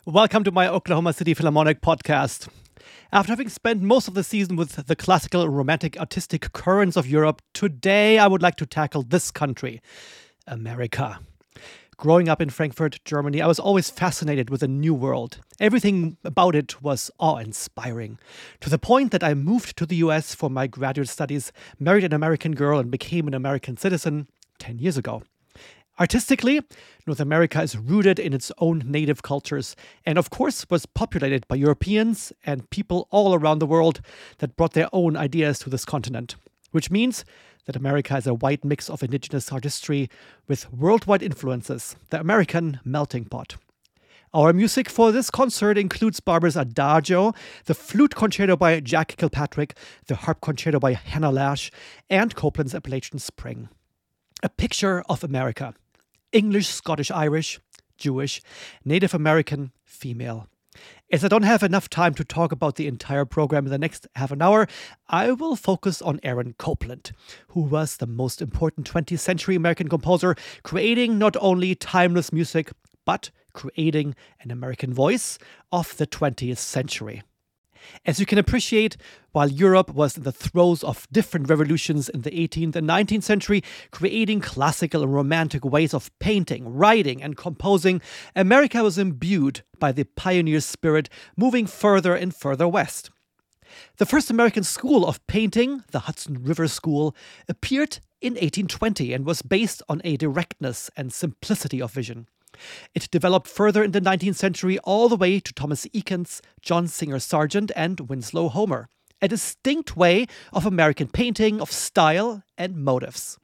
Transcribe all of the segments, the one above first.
Welcome to my Oklahoma City Philharmonic podcast. After having spent most of the season with the classical, romantic, artistic currents of Europe, today I would like to tackle this country, America. Growing up in Frankfurt, Germany, I was always fascinated with the New World. Everything about it was awe-inspiring, to the point that I moved to the US for my graduate studies, married an American girl, and became an American citizen 10 years ago. Artistically, North America is rooted in its own native cultures and, of course, was populated by Europeans and people all around the world that brought their own ideas to this continent, which means that America is a white mix of indigenous artistry with worldwide influences, the American melting pot. Our music for this concert includes Barbara's Adagio, the flute concerto by Jack Kilpatrick, the harp concerto by Hannah Lash, and Copland's Appalachian Spring. A picture of America. English, Scottish, Irish, Jewish, Native American, female. As I don't have enough time to talk about the entire program in the next half an hour, I will focus on Aaron Copland, who was the most important 20th century American composer, creating not only timeless music, but creating an American voice of the 20th century. As you can appreciate, while Europe was in the throes of different revolutions in the 18th and 19th century, creating classical and romantic ways of painting, writing, and composing, America was imbued by the pioneer spirit, moving further and further west. The first American school of painting, the Hudson River School, appeared in 1820 and was based on a directness and simplicity of vision. It developed further in the 19th century all the way to Thomas Eakins, John Singer Sargent, and Winslow Homer, a distinct way of American painting, of style and motives.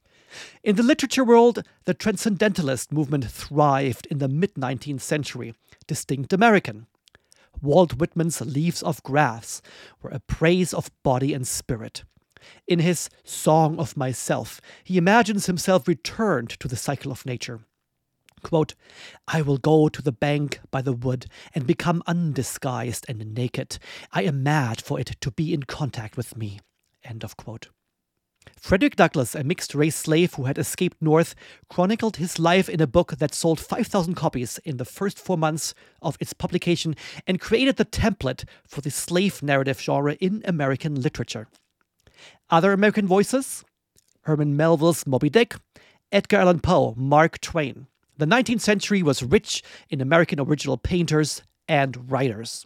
In the literature world, the Transcendentalist movement thrived in the mid-19th century, distinct American. Walt Whitman's Leaves of Grass were a praise of body and spirit. In his Song of Myself, he imagines himself returned to the cycle of nature. Quote, I will go to the bank by the wood and become undisguised and naked. I am mad for it to be in contact with me. End of quote. Frederick Douglass, a mixed-race slave who had escaped north, chronicled his life in a book that sold 5,000 copies in the first 4 months of its publication and created the template for the slave narrative genre in American literature. Other American voices? Herman Melville's Moby Dick, Edgar Allan Poe, Mark Twain. The 19th century was rich in American original painters and writers.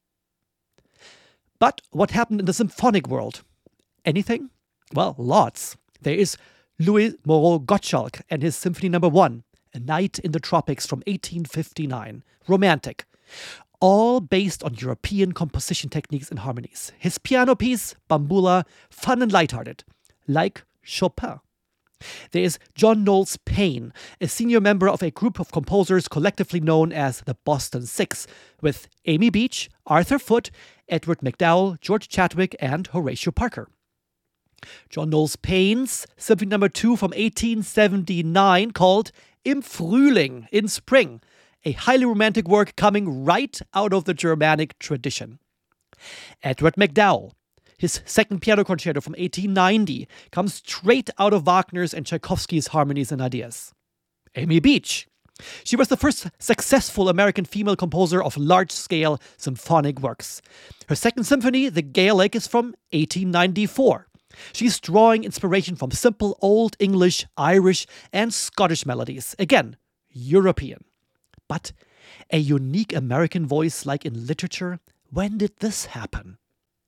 But what happened in the symphonic world? Anything? Well, lots. There is Louis Moreau Gottschalk and his Symphony No. 1, A Night in the Tropics from 1859, romantic, all based on European composition techniques and harmonies. His piano piece, Bambula, fun and lighthearted, like Chopin. There is John Knowles Paine, a senior member of a group of composers collectively known as the Boston Six, with Amy Beach, Arthur Foote, Edward MacDowell, George Chadwick, and Horatio Parker. John Knowles Paine's Symphony No. 2 from 1879 called Im Frühling, in Spring, a highly romantic work coming right out of the Germanic tradition. Edward MacDowell, his second piano concerto from 1890 comes straight out of Wagner's and Tchaikovsky's harmonies and ideas. Amy Beach. She was the first successful American female composer of large-scale symphonic works. Her second symphony, The Gaelic, is from 1894. She's drawing inspiration from simple Old English, Irish, and Scottish melodies. Again, European. But a unique American voice like in literature, when did this happen?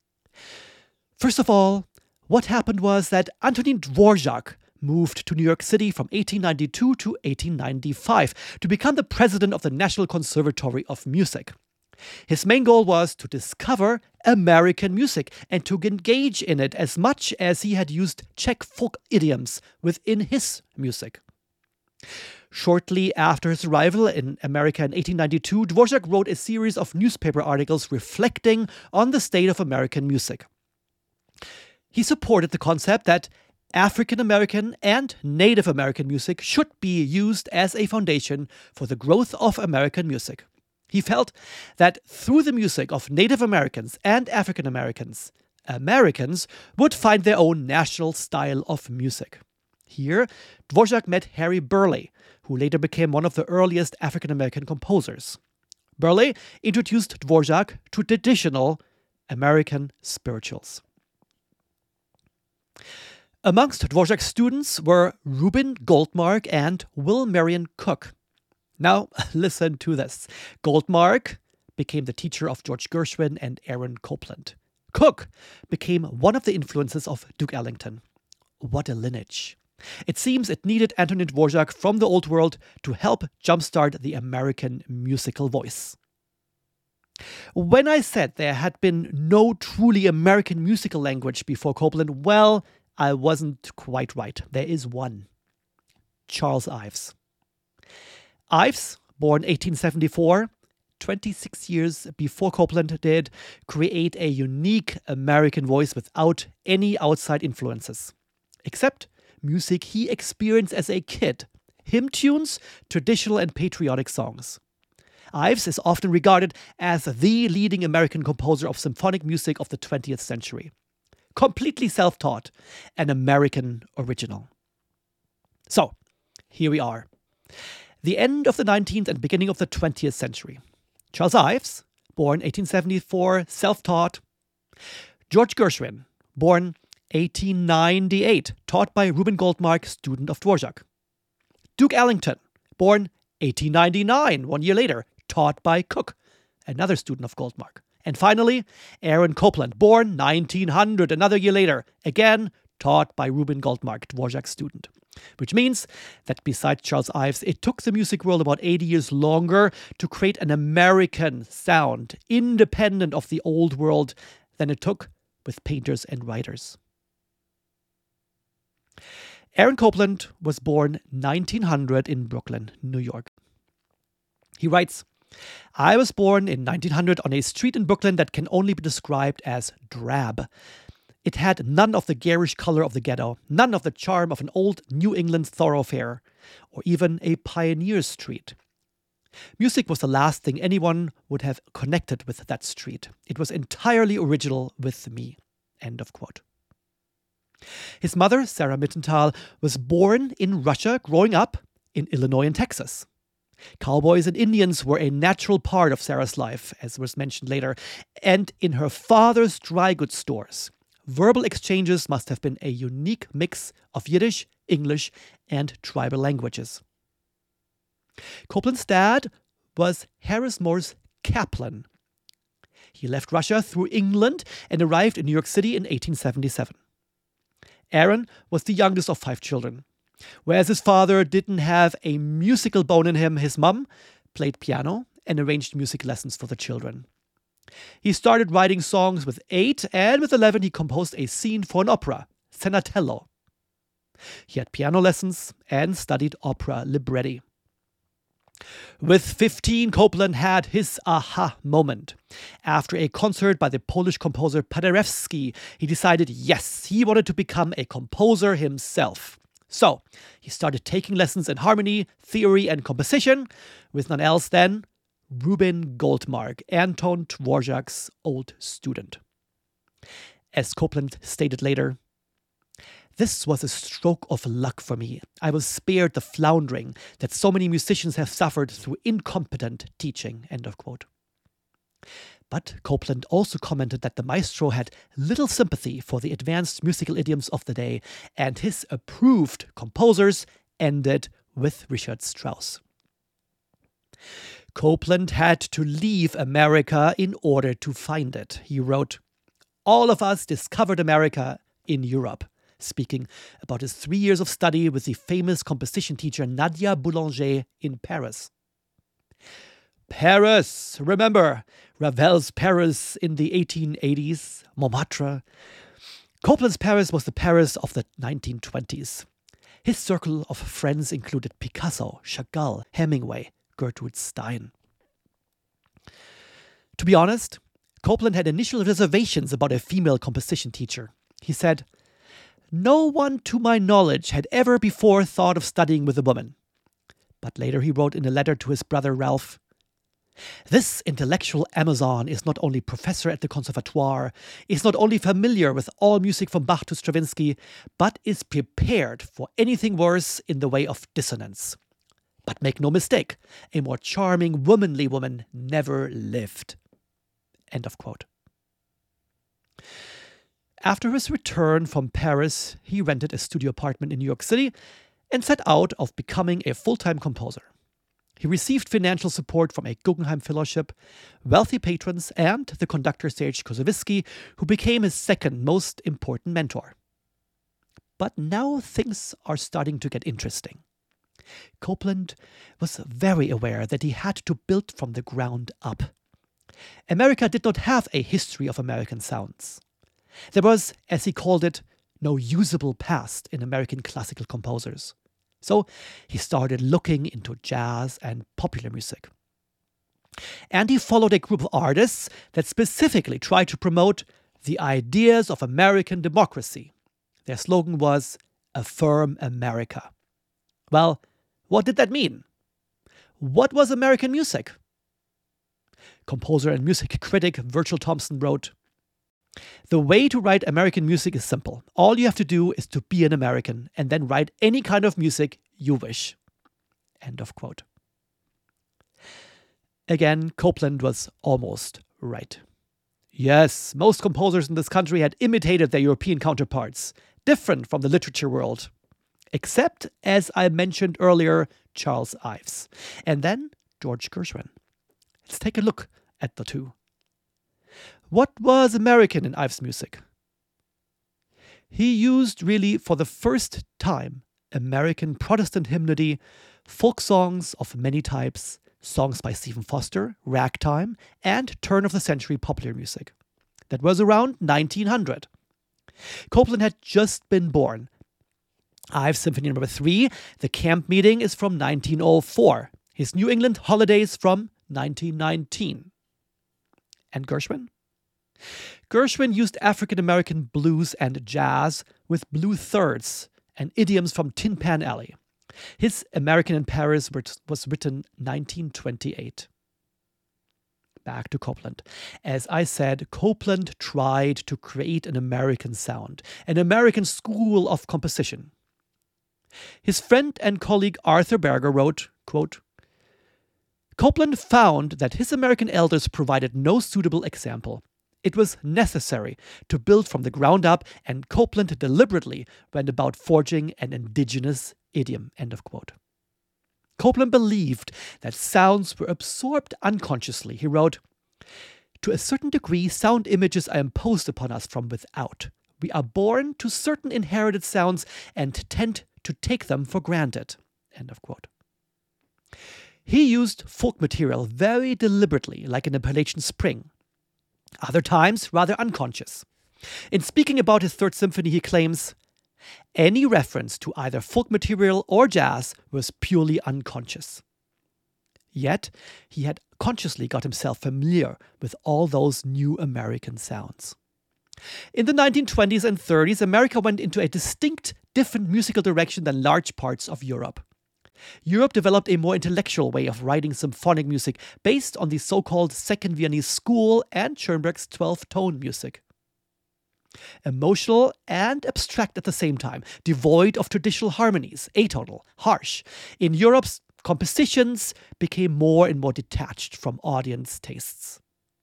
First of all, what happened was that Antonin Dvorak moved to New York City from 1892 to 1895 to become the president of the National Conservatory of Music. His main goal was to discover American music and to engage in it as much as he had used Czech folk idioms within his music. Shortly after his arrival in America in 1892, Dvorak wrote a series of newspaper articles reflecting on the state of American music. He supported the concept that African American and Native American music should be used as a foundation for the growth of American music. He felt that through the music of Native Americans and African Americans, Americans would find their own national style of music. Here, Dvorak met Harry Burleigh, who later became one of the earliest African American composers. Burleigh introduced Dvorak to traditional American spirituals. Amongst Dvorak's students were Reuben Goldmark and Will Marion Cook. Now, listen to this. Goldmark became the teacher of George Gershwin and Aaron Copland. Cook became one of the influences of Duke Ellington. What a lineage. It seems it needed Antonin Dvorak from the old world to help jumpstart the American musical voice. When I said there had been no truly American musical language before Copland, well, I wasn't quite right. There is one. Charles Ives. Ives, born 1874, 26 years before Copland did, create a unique American voice without any outside influences. Except music he experienced as a kid, hymn tunes, traditional and patriotic songs. Ives is often regarded as the leading American composer of symphonic music of the 20th century. Completely self-taught, an American original. So, here we are. The end of the 19th and beginning of the 20th century. Charles Ives, born 1874, self-taught. George Gershwin, born 1898, taught by Reuben Goldmark, student of Dvorak. Duke Ellington, born 1899, 1 year later, taught by Cook, another student of Goldmark. And finally, Aaron Copland, born 1900, another year later, again taught by Reuben Goldmark, Dvorak's student. Which means that besides Charles Ives, it took the music world about 80 years longer to create an American sound, independent of the old world, than it took with painters and writers. Aaron Copland was born 1900 in Brooklyn, New York. He writes, I was born in 1900 on a street in Brooklyn that can only be described as drab. It had none of the garish color of the ghetto, none of the charm of an old New England thoroughfare, or even a pioneer street. Music was the last thing anyone would have connected with that street. It was entirely original with me. End of quote. His mother, Sarah Mittenthal, was born in Russia, growing up in Illinois and Texas. Cowboys and Indians were a natural part of Sarah's life, as was mentioned later, and in her father's dry goods stores. Verbal exchanges must have been a unique mix of Yiddish, English, and tribal languages. Copland's dad was Harris Moore's Kaplan. He left Russia through England and arrived in New York City in 1877. Aaron was the youngest of 5 children. Whereas his father didn't have a musical bone in him, his mum played piano and arranged music lessons for the children. He started writing songs with 8, and with 11 he composed a scene for an opera, Senatello. He had piano lessons and studied opera libretti. With 15, Copland had his aha moment. After a concert by the Polish composer Paderewski, he decided, yes, he wanted to become a composer himself. So, he started taking lessons in harmony, theory, and composition with none else than Reuben Goldmark, Anton Dvorak's old student. As Copland stated later, this was a stroke of luck for me. I was spared the floundering that so many musicians have suffered through incompetent teaching. End of quote. But Copland also commented that the maestro had little sympathy for the advanced musical idioms of the day, and his approved composers ended with Richard Strauss. Copland had to leave America in order to find it. He wrote, "All of us discovered America in Europe," speaking about his 3 years of study with the famous composition teacher Nadia Boulanger in Paris. Paris! Remember Ravel's Paris in the 1880s, Montmartre. Copland's Paris was the Paris of the 1920s. His circle of friends included Picasso, Chagall, Hemingway, Gertrude Stein. To be honest, Copland had initial reservations about a female composition teacher. He said, "No one to my knowledge had ever before thought of studying with a woman." But later he wrote in a letter to his brother Ralph, "This intellectual Amazon is not only professor at the Conservatoire, is not only familiar with all music from Bach to Stravinsky, but is prepared for anything worse in the way of dissonance. But make no mistake, a more charming, womanly woman never lived. End of quote. After his return from Paris, he rented a studio apartment in New York City and set out of becoming a full-time composer. He received financial support from a Guggenheim Fellowship, wealthy patrons, and the conductor Serge Kozovisky, who became his second most important mentor. But now things are starting to get interesting. Copland was very aware that he had to build from the ground up. America did not have a history of American sounds. There was, as he called it, no usable past in American classical composers. So he started looking into jazz and popular music. And he followed a group of artists that specifically tried to promote the ideas of American democracy. Their slogan was, "Affirm America." Well, what did that mean? What was American music? Composer and music critic Virgil Thomson wrote, "The way to write American music is simple. All you have to do is to be an American and then write any kind of music you wish." End of quote. Again, Copland was almost right. Yes, most composers in this country had imitated their European counterparts, different from the literature world. Except, as I mentioned earlier, Charles Ives. And then George Gershwin. Let's take a look at the two. What was American in Ives' music? He used, really for the first time, American Protestant hymnody, folk songs of many types, songs by Stephen Foster, ragtime, and turn-of-the-century popular music. That was around 1900. Copland had just been born. Ives' Symphony No. 3, The Camp Meeting, is from 1904. His New England Holidays from 1919. And Gershwin? Gershwin used African-American blues and jazz with blue thirds and idioms from Tin Pan Alley. His American in Paris was written 1928. Back to Copland. As I said, Copland tried to create an American sound, an American school of composition. His friend and colleague Arthur Berger wrote, quote, "Copland found that his American elders provided no suitable example. It was necessary to build from the ground up, and Copland deliberately went about forging an indigenous idiom." End of quote. Copland believed that sounds were absorbed unconsciously. He wrote, "To a certain degree, sound images are imposed upon us from without. We are born to certain inherited sounds and tend to take them for granted." End of quote. He used folk material very deliberately, like in Appalachian Spring. Other times, rather unconscious. In speaking about his Third Symphony, he claims, "Any reference to either folk material or jazz was purely unconscious." Yet, he had consciously got himself familiar with all those new American sounds. In the 1920s and 30s, America went into a distinct, different musical direction than large parts of Europe. Europe developed a more intellectual way of writing symphonic music based on the so-called Second Viennese School and Schoenberg's 12-tone music. Emotional and abstract at the same time, devoid of traditional harmonies, atonal, harsh. In Europe, compositions became more and more detached from audience tastes.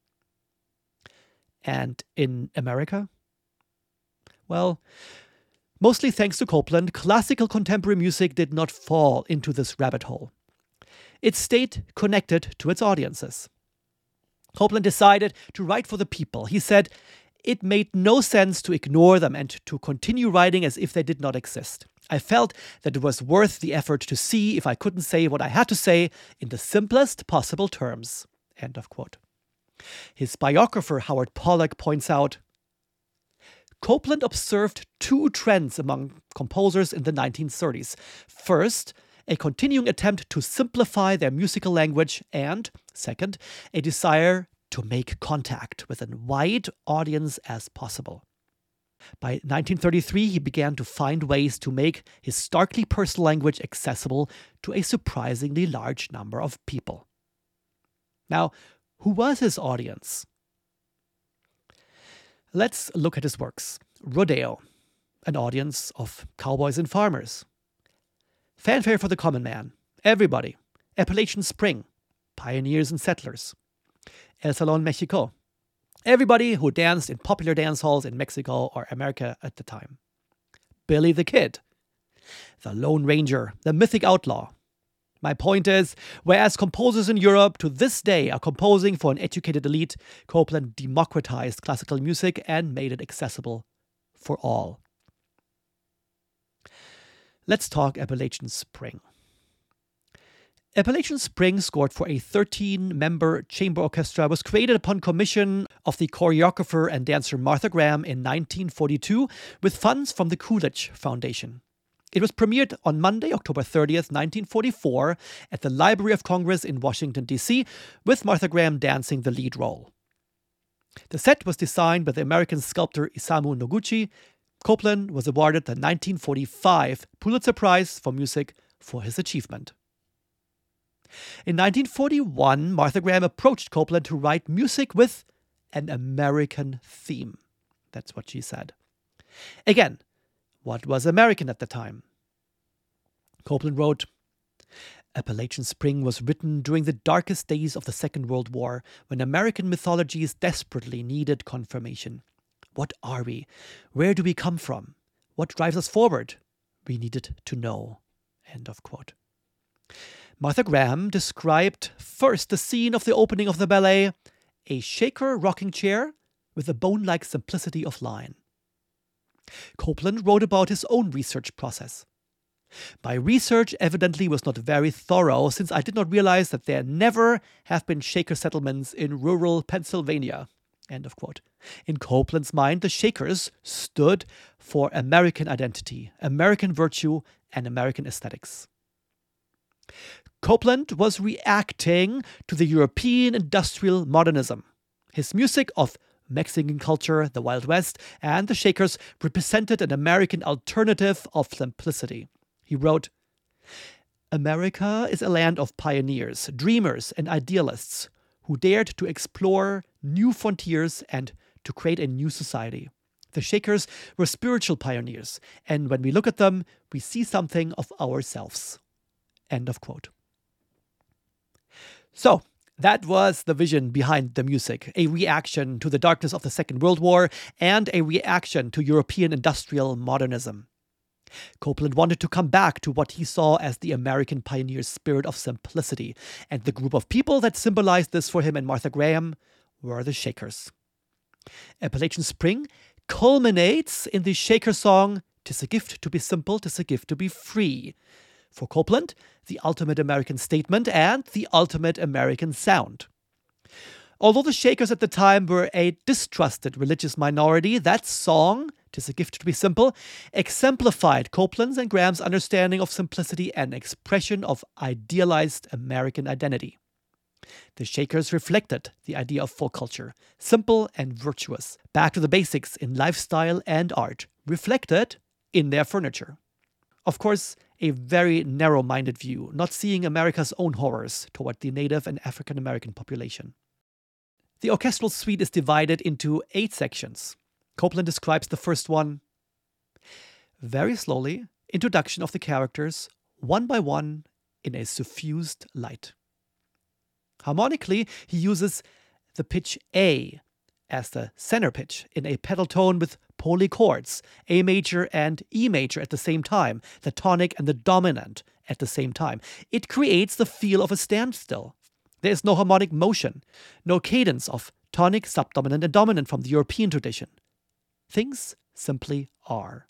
And in America? Well, mostly thanks to Copland, classical contemporary music did not fall into this rabbit hole. It stayed connected to its audiences. Copland decided to write for the people. He said it made no sense to ignore them and to continue writing as if they did not exist. I felt that it was worth the effort to see if I couldn't say what I had to say in the simplest possible terms. End of quote. His biographer Howard Pollack points out, Copland observed two trends among composers in the 1930s. First, a continuing attempt to simplify their musical language, and second, a desire to make contact with as wide audience as possible. By 1933, he began to find ways to make his starkly personal language accessible to a surprisingly large number of people. Now, who was his audience? Let's look at his works. Rodeo, an audience of cowboys and farmers. Fanfare for the Common Man, Everybody. Appalachian Spring. Pioneers and settlers. El Salón Mexico. Everybody who danced in popular dance halls in Mexico or America at the time. Billy the Kid. The Lone Ranger. The mythic outlaw. My point is, whereas composers in Europe to this day are composing for an educated elite, Copland democratized classical music and made it accessible for all. Let's talk Appalachian Spring. Appalachian Spring, scored for a 13-member chamber orchestra, was created upon commission of the choreographer and dancer Martha Graham in 1942 with funds from the Coolidge Foundation. It was premiered on Monday, October 30th, 1944, at the Library of Congress in Washington, D.C., with Martha Graham dancing the lead role. The set was designed by the American sculptor Isamu Noguchi. Copland was awarded the 1945 Pulitzer Prize for Music for his achievement. In 1941, Martha Graham approached Copland to write music with an American theme. That's what she said. Again, what was American at the time? Copland wrote, Appalachian Spring was written during the darkest days of the Second World War, when American mythologies desperately needed confirmation. What are we? Where do we come from? What drives us forward? We needed to know. End of quote. Martha Graham described first the scene of the opening of the ballet, a Shaker rocking chair with a bone-like simplicity of line. Copland wrote about his own research process. My research evidently was not very thorough, since I did not realize that there never have been Shaker settlements in rural Pennsylvania. End of quote. In Copland's mind, the Shakers stood for American identity, American virtue, and American aesthetics. Copland was reacting to the European industrial modernism. His music of Mexican culture, the Wild West, and the Shakers represented an American alternative of simplicity. He wrote, America is a land of pioneers, dreamers, and idealists who dared to explore new frontiers and to create a new society. The Shakers were spiritual pioneers, and when we look at them, we see something of ourselves. End of quote. So, that was the vision behind the music, a reaction to the darkness of the Second World War and a reaction to European industrial modernism. Copland wanted to come back to what he saw as the American pioneer spirit of simplicity, and the group of people that symbolized this for him and Martha Graham were the Shakers. Appalachian Spring culminates in the Shaker song, "'Tis a gift to be simple, 'tis a gift to be free." For Copland, the ultimate American statement and the ultimate American sound. Although the Shakers at the time were a distrusted religious minority, that song, "'Tis a Gift to be Simple," exemplified Copland's and Graham's understanding of simplicity and expression of idealized American identity. The Shakers reflected the idea of folk culture, simple and virtuous, back to the basics in lifestyle and art, reflected in their furniture. Of course, a very narrow-minded view, not seeing America's own horrors toward the Native and African American population. The orchestral suite is divided into 8 sections. Copland describes the first one. Very slowly, introduction of the characters, one by one, in a suffused light. Harmonically, he uses the pitch A as the center pitch in a pedal tone with polychords, A major and E major at the same time, the tonic and the dominant at the same time. It creates the feel of a standstill. There is no harmonic motion, no cadence of tonic, subdominant, and dominant from the European tradition. Things simply are.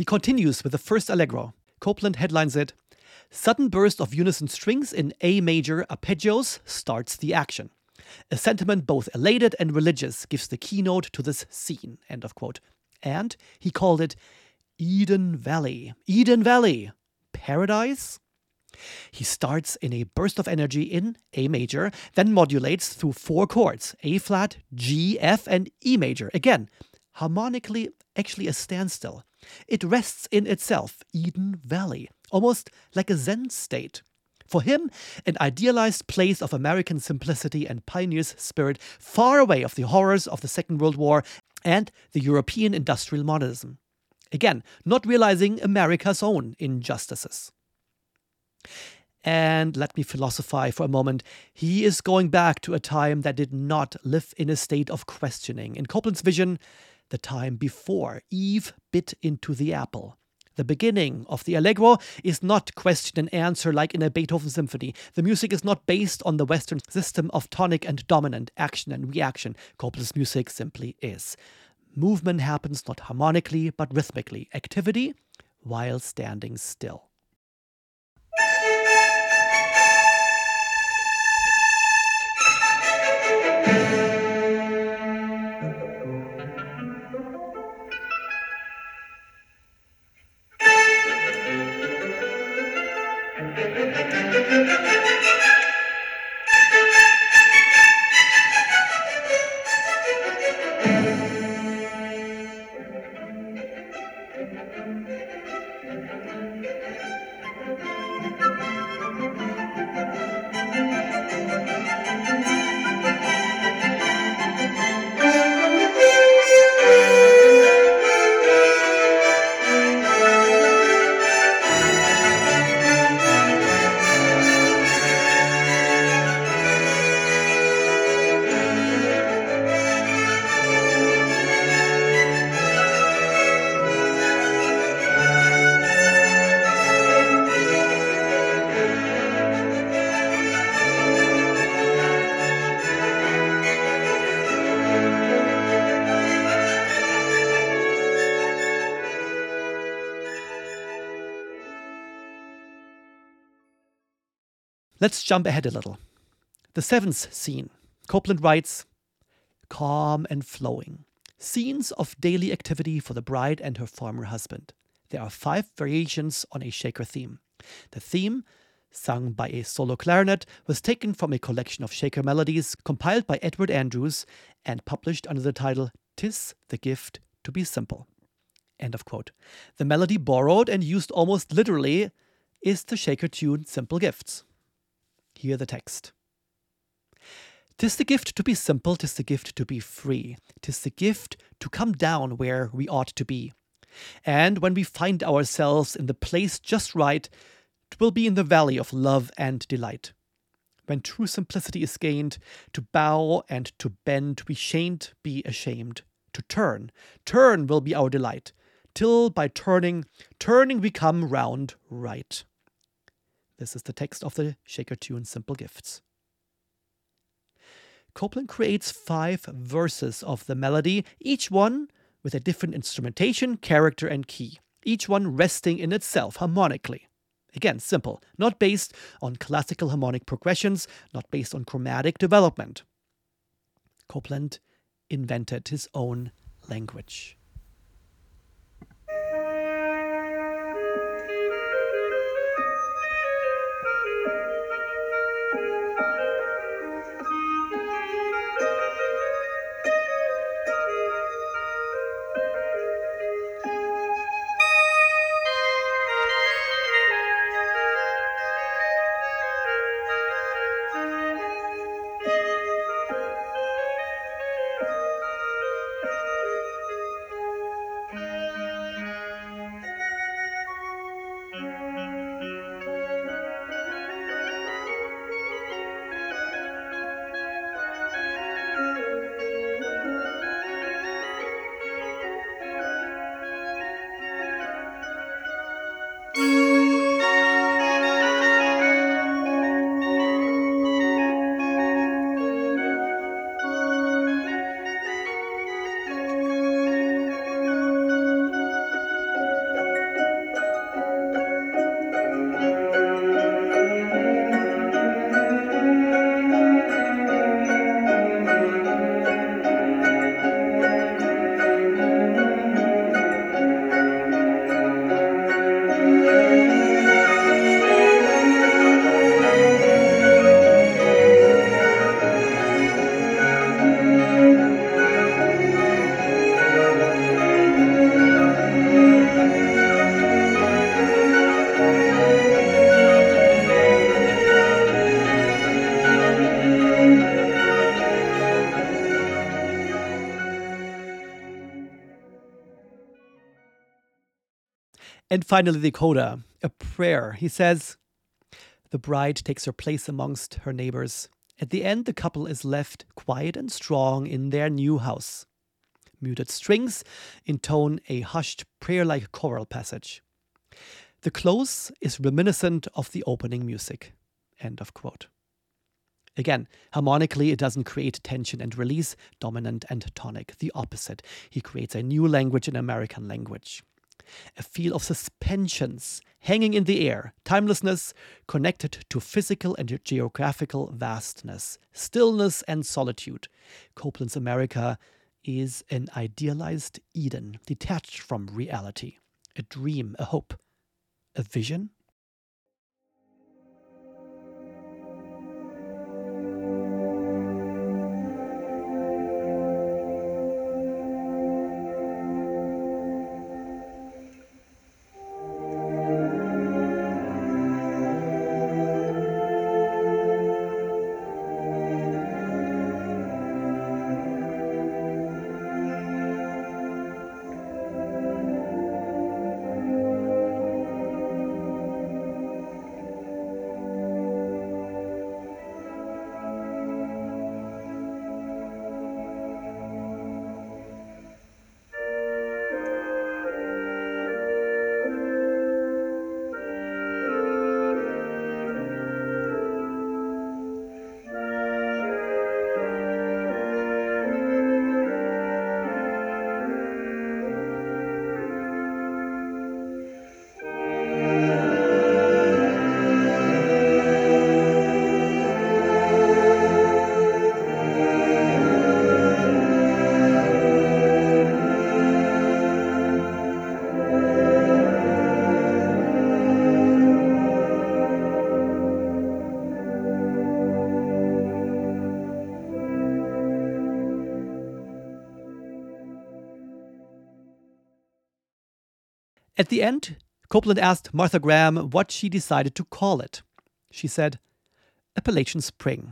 continues with the first allegro. Copland headlines it, "Sudden burst of unison strings in A major arpeggios starts the action. A sentiment both elated and religious gives the keynote to this scene." End of quote. And he called it Eden Valley. Eden Valley. Paradise? He starts in a burst of energy in A major, then modulates through 4 chords, A flat, G, F, and E major. Again, harmonically, actually a standstill. It rests in itself, Eden Valley, almost like a Zen state. For him, an idealized place of American simplicity and pioneer's spirit, far away of the horrors of the Second World War and the European industrial modernism. Again, not realizing America's own injustices. And let me philosophize for a moment. He is going back to a time that did not live in a state of questioning. In Copland's vision, the time before Eve bit into the apple. The beginning of the Allegro is not question and answer like in a Beethoven symphony. The music is not based on the Western system of tonic and dominant, action and reaction. Copland's music simply is. Movement happens not harmonically, but rhythmically. Activity while standing still. Let's jump ahead a little. The 7th scene. Copland writes, "Calm and flowing. Scenes of daily activity for the bride and her former husband. There are 5 variations on a Shaker theme. The theme, sung by a solo clarinet, was taken from a collection of Shaker melodies compiled by Edward Andrews and published under the title 'Tis the Gift to be Simple.'" End of quote. The melody borrowed and used almost literally is the Shaker tune Simple Gifts. Hear the text. "'Tis the gift to be simple, 'tis the gift to be free. 'Tis the gift to come down where we ought to be. And when we find ourselves in the place just right, 'twill be in the valley of love and delight. When true simplicity is gained, to bow and to bend we shan't be ashamed. To turn will be our delight, till by turning we come round right." This is the text of the Shaker tune Simple Gifts. Copland creates 5 verses of the melody, each one with a different instrumentation, character, and key, each one resting in itself harmonically. Again, simple, not based on classical harmonic progressions, not based on chromatic development. Copland invented his own language. And finally, the coda, a prayer. He says, the bride takes her place amongst her neighbors. At the end, the couple is left quiet and strong in their new house. Muted strings intone a hushed, prayer-like choral passage. The close is reminiscent of the opening music. End of quote. Again, harmonically, it doesn't create tension and release, dominant and tonic. The opposite. He creates a new language in American language. A feel of suspensions hanging in the air, timelessness connected to physical and geographical vastness, stillness and solitude. Copland's America is an idealized Eden, detached from reality. A dream, a hope, a vision. At the end, Copland asked Martha Graham what she decided to call it. She said, Appalachian Spring.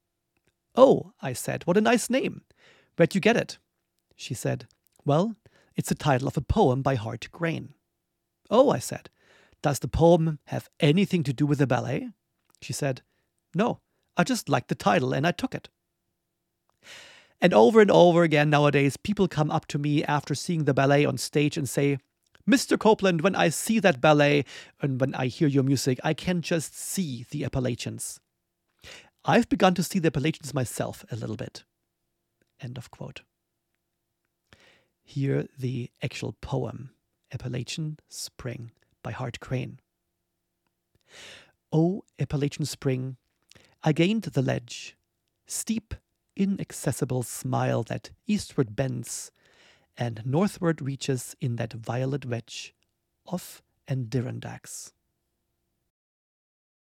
Oh, I said, what a nice name. Where'd you get it? She said, well, it's the title of a poem by Hart Crane. Oh, I said, does the poem have anything to do with the ballet? She said, no, I just liked the title and I took it. And over again nowadays, people come up to me after seeing the ballet on stage and say, Mr. Copland, when I see that ballet and when I hear your music, I can just see the Appalachians. I've begun to see the Appalachians myself a little bit. End of quote. Here the actual poem, Appalachian Spring by Hart Crane. O Appalachian Spring, I gained the ledge, steep, inaccessible smile that eastward bends and northward reaches in that violet wedge of Adirondacks.